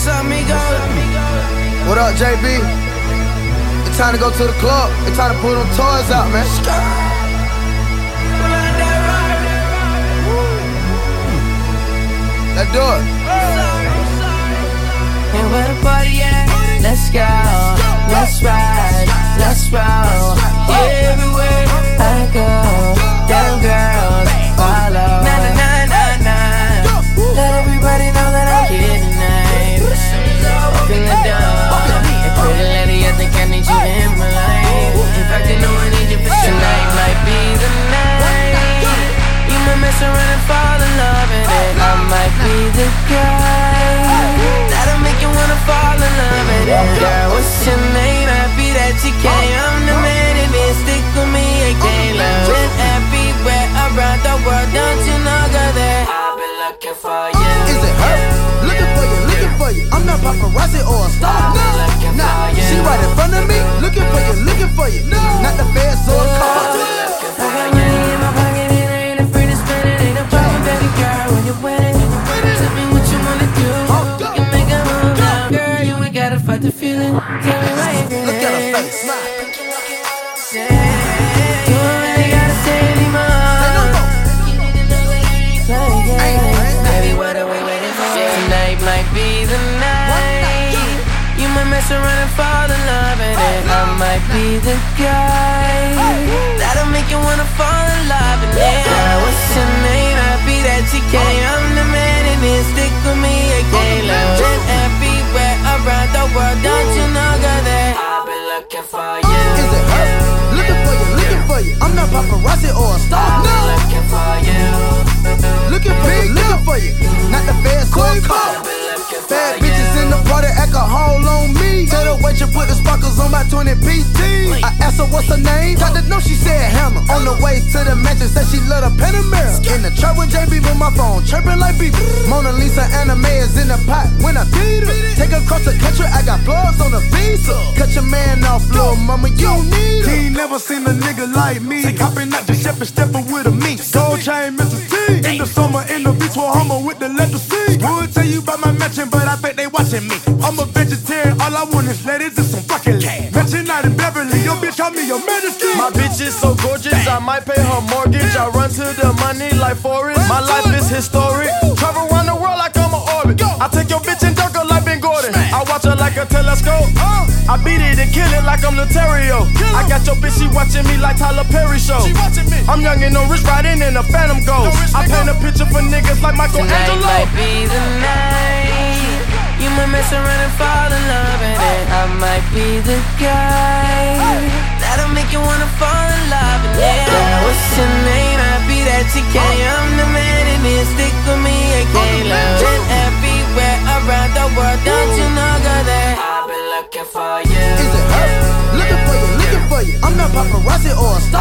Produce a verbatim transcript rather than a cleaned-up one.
What's up, amigo? What up, J B? It's time to go to the club. It's time to pull them toys out, man. Let's do it. And where the party at? Let's go. Let's ride. Let's roll. Yeah, everywhere I go, them girls follow. Nah, nah, nah, nah, nah. Let everybody know that I'm here tonight. Open the door. Hey, pretty lady, I think I need you in my life. In fact, you know I need you for sure. Tonight might be the night. You might mess around and fall in love, and then I might be the guy that'll make you wanna fall in love, and then girl, what's your name? Happy that you came. I'm the man and then stick with me. I can't love it everywhere around the world. Don't you know, girl, that I've been looking for you. Is it her? Looking for you, looking for you. I'm not paparazzi or a star. Nah, nah, she right in front of me. Looking for you, looking for you. Not the feds or a car. I got money in my pocket and I ain't afraid to spend it. Ain't no problem, baby girl, when you're winning. Tell me what you wanna do. We can make a move now, girl. You ain't gotta fight the feeling. Tell me why you're feeling. Look at her face, smile. You ain't gotta say anymore. Baby, what are we waiting for? Tonight might be the night. You might mess around and fall in love, and then I might be the guy that'll make you wanna fall in love. And then girl, what's your name? Happy that you came. I'm the man and then stick with me. I can't love it everywhere around the world. Don't you know, girl, that I've been looking for you. Is it her? Looking for you, looking for you. I'm not paparazzi or a star. I've been looking for you. Looking for you, looking for you. Not the feds or a car. Bad bitches in the party, alcohol on me. Tell the waitress put the sparkles on my twenty P T. I asked her what's her name. Got to know she said Hannah. On the way to the mansion, said she love a Panamera. In the trap with J B with my phone, chirping like beef. Mona Lisa anime is in the pot when I beat her. Take her across the country, I got plugs on the visa. Cut your man off, little mama, you don't need her. He ain't never seen a nigga like me. Hopping out the ship and stepping with a mink. Gold chain, Mister T. In the summer, in the beach, with Homer with the leather C. Would tell you about my mansion, but I bet they watching me. I'm a vegetarian, all I want is ladies and some broccoli. Mansion out in Beverly, your bitch call me your majesty. My bitch is so gorgeous, I might pay her mortgage. I run to the money like Forrest. My life is historic. Travel around the world like I'm an orbit. I take your bitch and duck her like Ben Gordon. I watch her like a telescope. I beat it and kill it like I'm Loterio. I got your bitch, she watching me like Tyler Perry show. I'm young and no rich, riding in a Phantom Ghost. I paint a picture for niggas like Michelangelo. Tonight might be the night. You might mess around and fall in love, and then I might be the guy that'll make you wanna fall in love. And then girl, what's your name? Happy that you came. I'm the man and then stick with me. I can't love it everywhere around the world. Don't you know, girl, that I've been looking for you. Is it her? Looking for you, looking for you. I'm not paparazzi or a star.